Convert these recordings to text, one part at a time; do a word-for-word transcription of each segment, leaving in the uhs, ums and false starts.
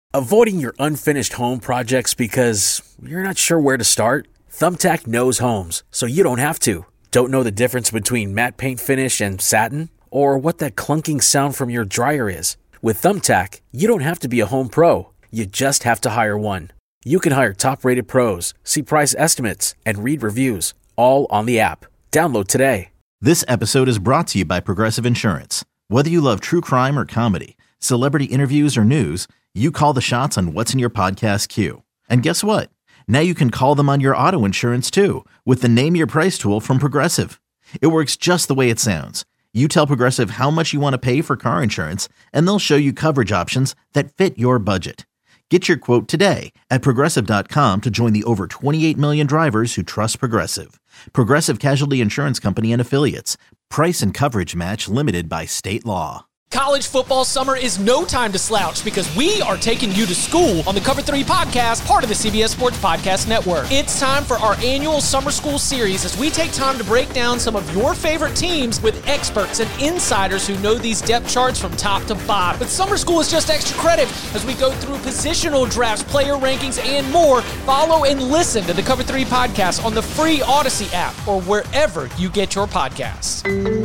Avoiding your unfinished home projects because you're not sure where to start? Thumbtack knows homes, so you don't have to. Don't know the difference between matte paint finish and satin? Or what that clunking sound from your dryer is? With Thumbtack, you don't have to be a home pro. You just have to hire one. You can hire top-rated pros, see price estimates, and read reviews, all on the app. Download today. This episode is brought to you by Progressive Insurance. Whether you love true crime or comedy, celebrity interviews or news, you call the shots on what's in your podcast queue. And guess what? Now you can call them on your auto insurance too with the Name Your Price tool from Progressive. It works just the way it sounds. You tell Progressive how much you want to pay for car insurance, and they'll show you coverage options that fit your budget. Get your quote today at Progressive dot com to join the over twenty-eight million drivers who trust Progressive. Progressive Casualty Insurance Company and Affiliates. Price and coverage match limited by state law. College football summer is no time to slouch because we are taking you to school on the Cover three podcast, part of the C B S Sports Podcast Network. It's time for our annual summer school series as we take time to break down some of your favorite teams with experts and insiders who know these depth charts from top to bottom. But summer school is just extra credit as we go through positional drafts, player rankings, and more. Follow and listen to the Cover three podcast on the free Odyssey app or wherever you get your podcasts.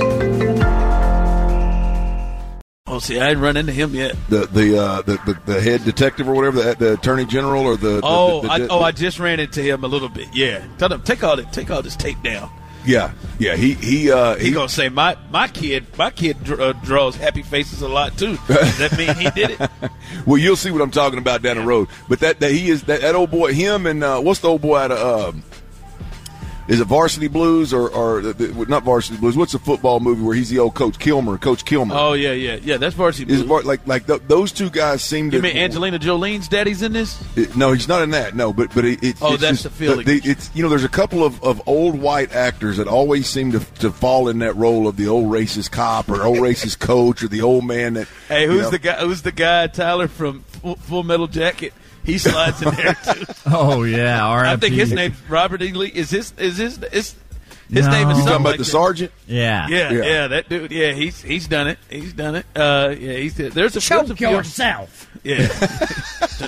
Oh, see, I hadn't run into him yet. The the uh, the, the the head detective or whatever, the, the attorney general or the oh the, the, the, I, oh I just ran into him a little bit. Yeah, tell him take all the, take all this tape down. Yeah, yeah. He he uh, he, he gonna say my my kid my kid uh, draws happy faces a lot too. Does that mean he did it? Well, you'll see what I'm talking about down the road. But that, that he is that, that old boy, him and uh, what's the old boy out of? Um, Is it Varsity Blues or, or not Varsity Blues? What's the football movie where he's the old coach, Kilmer, Coach Kilmer? Oh, yeah, yeah. Yeah, that's Varsity Blues. Is it, like like the, those two guys seem to – You mean Angelina Jolie's daddy's in this? It, no, he's not in that, no. But, but it, it, oh, it's that's just, the feeling. The, it's, you know, there's a couple of, of old white actors that always seem to, to fall in that role of the old racist cop or old racist coach or the old man that – Hey, who's you know. the guy? Who's the guy, Tyler, from Full, Full Metal Jacket? He slides in there, too. Oh, yeah, R I P. I think his name's Robert E. Lee. Is his – is his – is His no. name is You something talking about like the that. sergeant? Yeah. Yeah, yeah, yeah, that dude. Yeah, he's he's done it. He's done it. Uh, yeah, he's there's a Choke there's a few- yourself. Yeah. Don't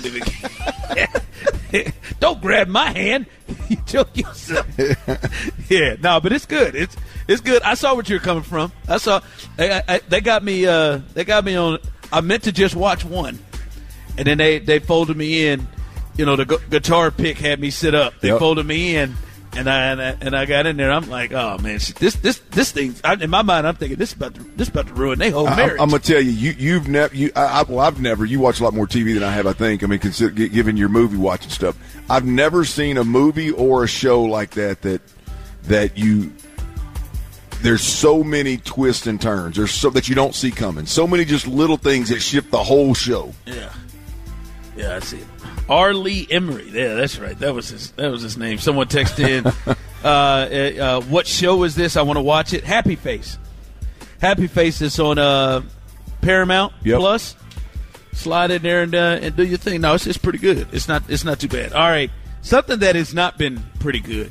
even- Don't grab my hand. You choke yourself. Yeah, no, but it's good. It's it's good. I saw where you're coming from. I saw. I, I, they got me. Uh, they got me on. I meant to just watch one, and then they they folded me in. You know, the gu- guitar pick had me sit up. They Yep. folded me in. And I, and I and I got in there. I'm like, oh man, this this this thing. I, in my mind, I'm thinking this is about to, this is about to ruin their whole marriage. I, I'm gonna tell you, you you've never. You, I, I, well, I've never. You watch a lot more T V than I have, I think. I mean, consider, given your movie watching stuff, I've never seen a movie or a show like that that that you. There's so many twists and turns. There's so that you don't see coming. So many just little things that shift the whole show. Yeah, yeah, I see it. R. Lee Emery. Yeah, that's right. That was his. That was his name. Someone texted in, uh, uh, "What show is this? I want to watch it." Happy Face. Happy Face is on uh, Paramount Yep. Plus. Slide in there and uh, and do your thing. No, it's, it's pretty good. It's not. It's not too bad. All right, something that has not been pretty good.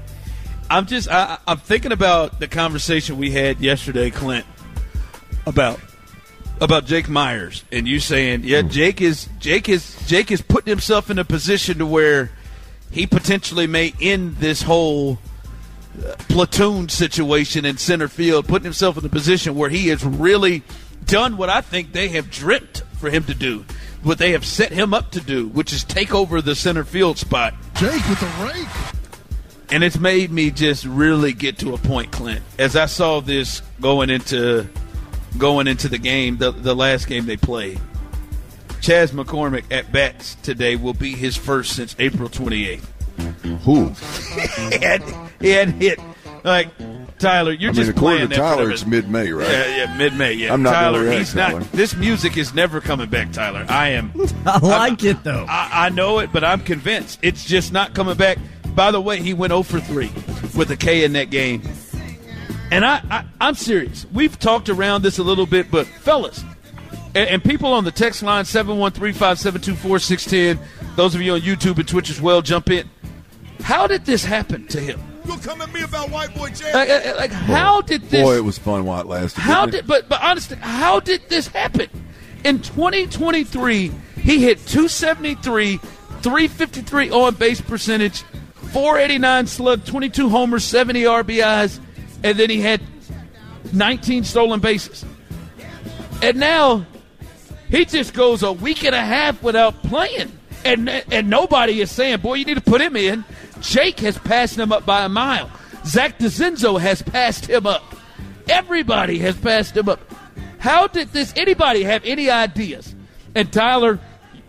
I'm just. I, I'm thinking about the conversation we had yesterday, Clint, about. About Jake Myers and you saying, yeah, Jake is Jake is Jake is putting himself in a position to where he potentially may end this whole uh, platoon situation in center field, putting himself in a position where he has really done what I think they have dreamt for him to do, what they have set him up to do, which is take over the center field spot. Jake with the rake. And it's made me just really get to a point, Clint, as I saw this going into going into the game, the, the last game they played. Chas McCormick at bats today will be his first since April twenty-eighth. Who? he, had, he had hit. Like, Tyler, you're I just mean, according playing to that Tyler, for it's mid-May, right? Yeah, yeah, mid-May. Yeah, I'm not Tyler. gonna react, He's not. Tyler. This music is never coming back, Tyler. I am. I like it, though. I, I know it, but I'm convinced it's just not coming back. By the way, he went oh for three with a K in that game. And I, I, I'm serious. We've talked around this a little bit, but fellas, and, and people on the text line, seven one three, five seven two, four six one zero, those of you on YouTube and Twitch as well, jump in. How did this happen to him? You'll come at me about white boy Jay. Like, like, like how did this? Boy, it was fun while it lasted. How didn't did? But but honestly, how did this happen? In twenty twenty-three, He hit two seventy-three, three fifty-three on-base percentage, four eighty-nine slug, twenty-two homers, seventy R B Is, and then he had nineteen stolen bases. And now he just goes a week and a half without playing. And and nobody is saying, boy, you need to put him in. Jake has passed him up by a mile. Zach DeCenzo has passed him up. Everybody has passed him up. How did this anybody have any ideas? And Tyler,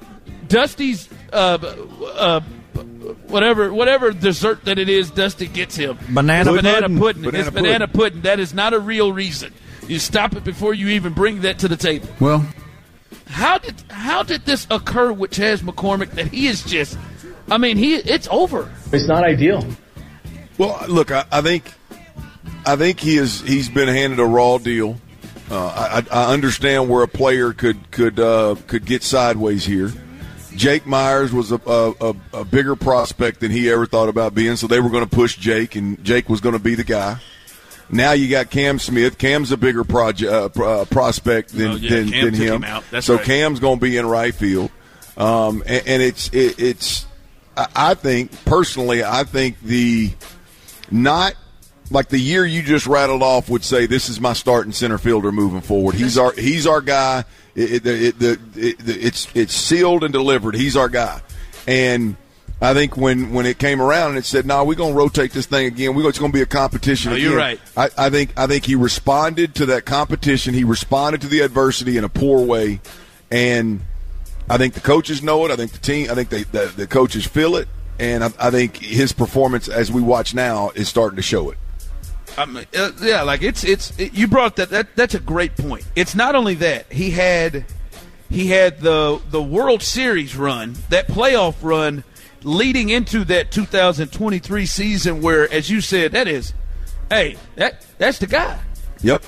Dusty's uh, uh, whatever whatever dessert that it is, Dusty gets him. Banana banana pudding. pudding. Banana It's banana pudding. pudding. That is not a real reason. You stop it before you even bring that to the table. Well, How did how did this occur with Chas McCormick that he is just I mean he it's over. It's not ideal. Well, look, I, I think I think he is he's been handed a raw deal. Uh, I, I understand where a player could could uh, could get sideways here. Jake Myers was a, a, a bigger prospect than he ever thought about being, so they were going to push Jake, and Jake was going to be the guy. Now you got Cam Smith. Cam's a bigger project, uh, pro- uh, prospect than, Oh, yeah, than, Cam than took him. him out. That's so right. Cam's going to be in right field, um, and, and it's it, it's. I, I think personally, I think the not like the year you just rattled off would say this is my starting center fielder moving forward. He's our he's our guy. It, it, it, the, it, it's it's sealed and delivered. He's our guy, and. I think when, when it came around and it said, "No, nah, we're going to rotate this thing again. We're it's going to be a competition." Oh, again. you're right. I, I think I think he responded to that competition. He responded to the adversity in a poor way, and I think the coaches know it. I think the team. I think they, the the coaches feel it, and I, I think his performance, as we watch now, is starting to show it. I mean, uh, yeah, like it's it's it, you brought that that that's a great point. It's not only that he had he had the the World Series run, that playoff run. Leading into that two thousand twenty-three season where, as you said, that is, hey, that that's the guy. Yep.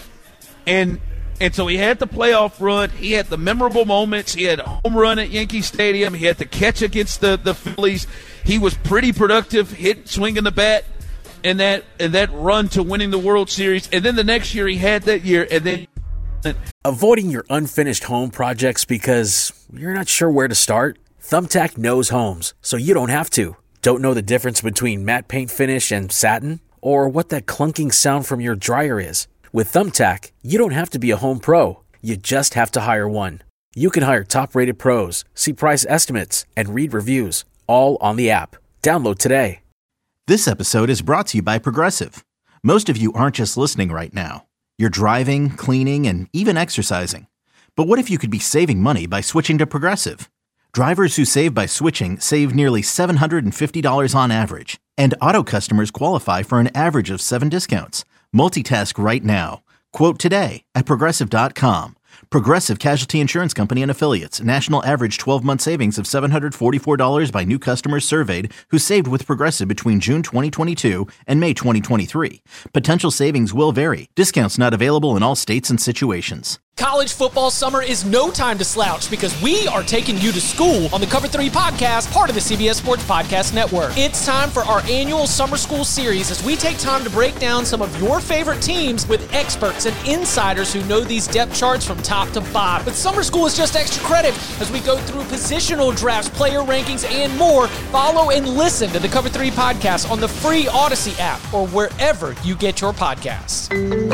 And and so he had the playoff run. He had the memorable moments. He had a home run at Yankee Stadium. He had the catch against the, the Phillies. He was pretty productive, hit, swinging the bat, and that and that run to winning the World Series. And then the next year he had that year, and then Avoiding your unfinished home projects because you're not sure where to start? Thumbtack knows homes, so you don't have to. Don't know the difference between matte paint finish and satin? Or what that clunking sound from your dryer is? With Thumbtack, you don't have to be a home pro. You just have to hire one. You can hire top-rated pros, see price estimates, and read reviews, all on the app. Download today. This episode is brought to you by Progressive. Most of you aren't just listening right now. You're driving, cleaning, and even exercising. But what if you could be saving money by switching to Progressive? Drivers who save by switching save nearly seven hundred fifty dollars on average. And auto customers qualify for an average of seven discounts. Multitask right now. Quote today at Progressive dot com. Progressive Casualty Insurance Company and Affiliates. National average twelve-month savings of seven hundred forty-four dollars by new customers surveyed who saved with Progressive between June twenty twenty-two and May twenty twenty-three. Potential savings will vary. Discounts not available in all states and situations. College football summer is no time to slouch because we are taking you to school on the Cover three podcast, part of the C B S Sports Podcast Network. It's time for our annual summer school series as we take time to break down some of your favorite teams with experts and insiders who know these depth charts from top to bottom. But summer school is just extra credit as we go through positional drafts, player rankings, and more. Follow and listen to the Cover three podcast on the free Odyssey app or wherever you get your podcasts.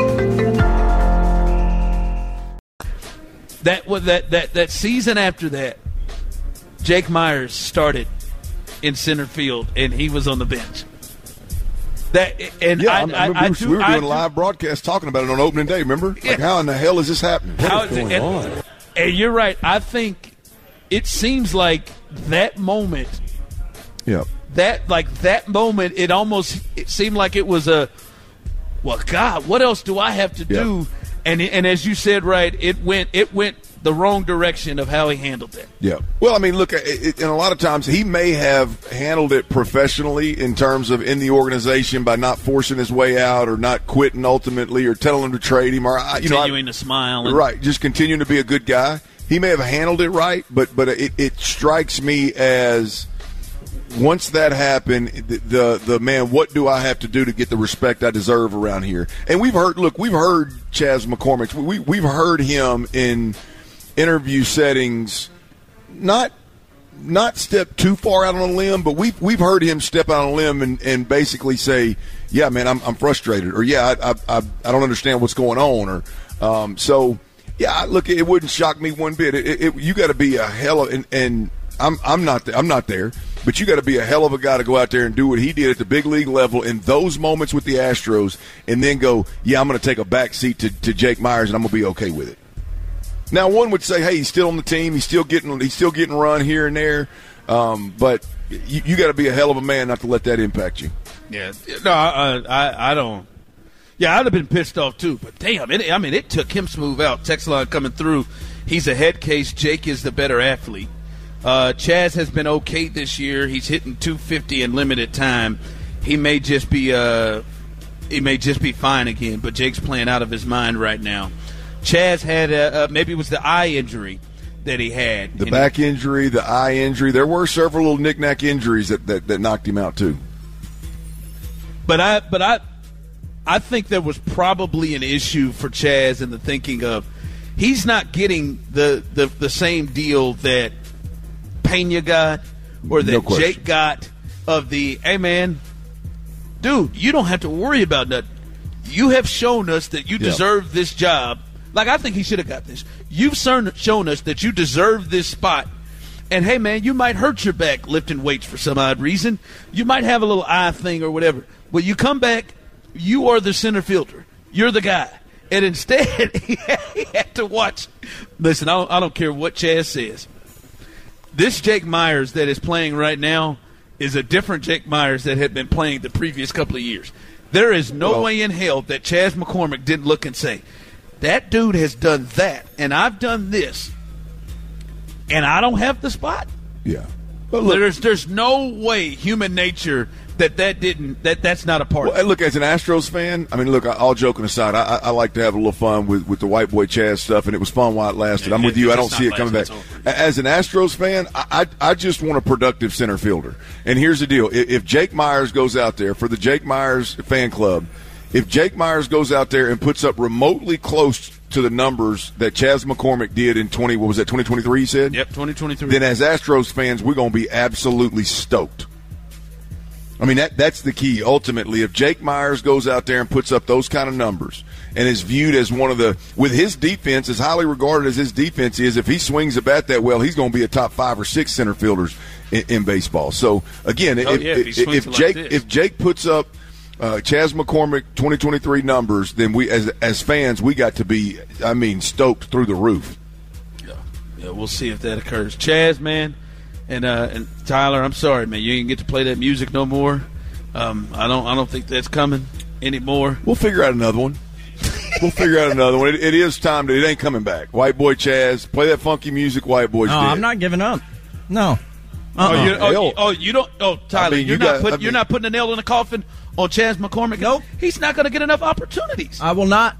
that was that, that that season after that, Jake Myers started in center field and he was on the bench. That and Yeah, I, I, I I, remember I we were- do, we were I doing do- a live broadcast talking about it on opening day. Remember? Yeah. Like, how in the hell is this happening? How is it, and, and you're right. I think it seems like that moment, Yeah. that like that moment, it almost it seemed like it was a, well, God, what else do I have to Yeah. do? And and as you said, right, it went it went the wrong direction of how he handled it. Yeah. Well, I mean, look, it, it, and a lot of times he may have handled it professionally in terms of in the organization by not forcing his way out or not quitting ultimately or telling him to trade him or, I- you know, I- Continuing to smile. And, right, just continuing to be a good guy. He may have handled it right, but but it, it strikes me as once that happened, the, the the man, what do I have to do to get the respect I deserve around here? And we've heard, look, we've heard Chas McCormick. We we've heard him in interview settings not not step too far out on a limb, but we've we've heard him step out on a limb and, and basically say, "Yeah, man, I'm I'm frustrated," or "Yeah, I I I don't understand what's going on," or um, so. Yeah, look, it wouldn't shock me one bit. It, it, it, you got to be a hell of, and, and I'm I'm not th- I'm not there, but you got to be a hell of a guy to go out there and do what he did at the big league level in those moments with the Astros, and then go, yeah, I'm going to take a back seat to, to Jake Myers, and I'm going to be okay with it. Now, one would say, hey, he's still on the team, he's still getting he's still getting run here and there, um, but you, you got to be a hell of a man not to let that impact you. Yeah, no, I I, I don't. Yeah, I'd have been pissed off too, but damn, it, I mean, it took him smooth out. Text line coming through. He's a head case. Jake is the better athlete. Uh, Chaz has been okay this year. He's hitting two fifty in limited time. He may just be uh, he may just be fine again, but Jake's playing out of his mind right now. Chaz had a, uh, maybe it was the eye injury that he had. The back he, injury, the eye injury. There were several little knick-knack injuries that, that, that knocked him out too. But I, but I. I think there was probably an issue for Chaz in the thinking of he's not getting the, the, the same deal that Pena got or that no Jake got of the, hey, man, dude, you don't have to worry about that. You have shown us that you yeah. deserve this job. Like, I think he should have got this. You've shown us that you deserve this spot. And, hey, man, you might hurt your back lifting weights for some odd reason. You might have a little eye thing or whatever. But you come back. You are the center fielder. You're the guy. And instead, he had to watch. Listen, I don't, I don't care what Chaz says. This Jake Myers that is playing right now is a different Jake Myers that had been playing the previous couple of years. There is no well, way in hell that Chaz McCormick didn't look and say, that dude has done that, and I've done this, and I don't have the spot. Yeah. But look, there's, there's no way human nature – That that didn't that that's not a part. Well, of it. Look, as an Astros fan, I mean, look, all joking aside, I, I like to have a little fun with, with the white boy Chaz stuff, and it was fun while it lasted. Yeah, I'm with it, you. it I don't see it coming back. As an Astros fan, I, I I just want a productive center fielder. And here's the deal: if, if Jake Myers goes out there for the Jake Myers fan club, if Jake Myers goes out there and puts up remotely close to the numbers that Chaz McCormick did in twenty, what was that, twenty twenty-three? You said? Yep, twenty twenty-three. Then as Astros fans, we're going to be absolutely stoked. I mean, that that's the key. Ultimately, if Jake Myers goes out there and puts up those kind of numbers and is viewed as one of the – with his defense, as highly regarded as his defense is, if he swings a bat that well, he's going to be a top five or six center fielders in, in baseball. So, again, oh, if, yeah, if, if, if Jake like if Jake puts up uh, Chaz McCormick twenty twenty-three numbers, then we as as fans, we got to be, I mean, stoked through the roof. Yeah, yeah we'll see if that occurs. Chaz, man. And uh, and Tyler, I'm sorry, man. You ain't get to play that music no more. Um, I don't I don't think that's coming anymore. We'll figure out another one. We'll figure out another one. It, it is time to. It ain't coming back. White boy Chaz, play that funky music. White boys. No, did. I'm not giving up. No. Uh-uh. Oh, you, oh, oh, you don't. Oh, Tyler, I mean, you're you not got, putting I mean, you're not putting a nail in the coffin on Chaz McCormick. Nope. He's not going to get enough opportunities. I will not.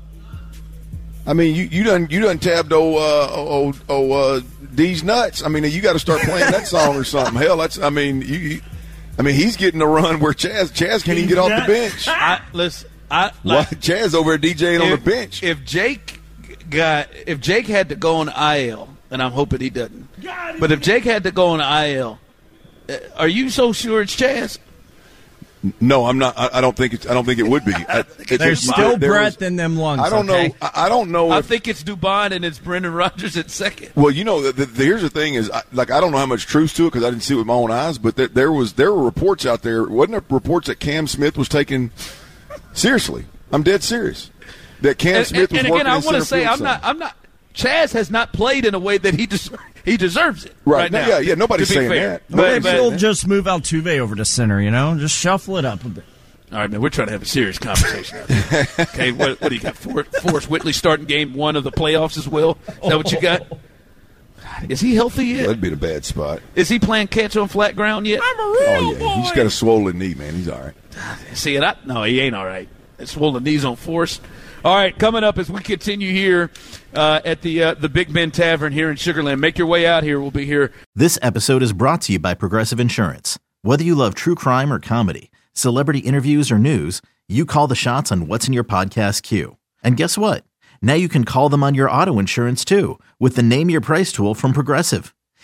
I mean, you you done you done tabbed oh uh, oh oh uh, D's nuts. I mean, you got to start playing that song or something. Hell, that's I mean you. you I mean, he's getting a run where Chaz Chaz can't even get off the bench. I, listen, I like, Chaz over there DJing on the bench. If Jake got if Jake had to go on I L, and I'm hoping he doesn't, but if Jake had to go on I L, are you so sure it's Chaz? No, I'm not. I, I don't think it's. I don't think it would be. I, it, There's it, still there breath was, in them lungs. I don't okay? know. I, I don't know. I if, think it's Dubon and it's Brendan Rodgers at second. Well, you know, the, the, the, here's the thing: is I, like I don't know how much truth to it because I didn't see it with my own eyes. But there, there was there were reports out there. Wasn't there reports that Cam Smith was taken seriously? I'm dead serious. That Cam and, Smith was and, and working again, I in want to center say field I'm not. I'm not. Chaz has not played in a way that he deserves. He deserves it right, right no, now. Yeah, yeah. Nobody's to be saying fair. that. But Nobody's maybe saying we'll that. just move Altuve over to center, you know? Just shuffle it up a bit. All right, man, we're trying to have a serious conversation. Okay, what, what do you got? For, Forrest Whitley starting game one of the playoffs as well? Is that what you got? Is he healthy yet? That'd be a bad spot. Is he playing catch on flat ground yet? I'm a real Oh yeah, boy. he's got a swollen knee, man. He's all right. See it? I, no, he ain't all right. It's swollen knees on Forrest. All right, coming up as we continue here uh, at the uh, the Big Ben Tavern here in Sugar Land. Make your way out here. We'll be here. This episode is brought to you by Progressive Insurance. Whether you love true crime or comedy, celebrity interviews or news, you call the shots on what's in your podcast queue. And guess what? Now you can call them on your auto insurance too with the Name Your Price tool from Progressive.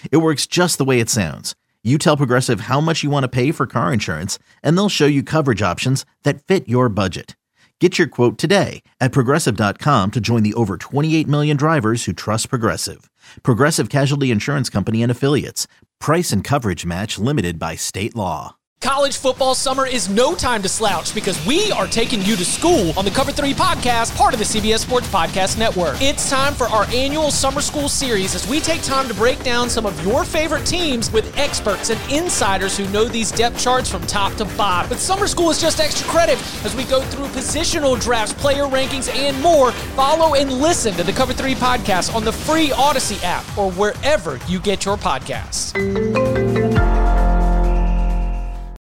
It works just the way it sounds. You tell Progressive how much you want to pay for car insurance, and they'll show you coverage options that fit your budget. Get your quote today at Progressive dot com to join the over twenty-eight million drivers who trust Progressive. Progressive Casualty Insurance Company and Affiliates. Price and coverage match limited by state law. College football summer is no time to slouch because we are taking you to school on the Cover three podcast, part of the C B S Sports Podcast Network. It's time for our annual summer school series as we take time to break down some of your favorite teams with experts and insiders who know these depth charts from top to bottom. But summer school is just extra credit as we go through positional drafts, player rankings, and more. Follow and listen to the Cover three podcast on the free Odyssey app or wherever you get your podcasts.